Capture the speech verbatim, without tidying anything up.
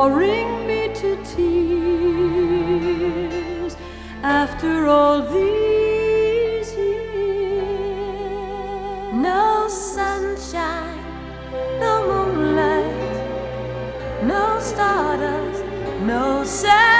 boring me to tears after all these years. No sunshine, no moonlight, no stardust, no sad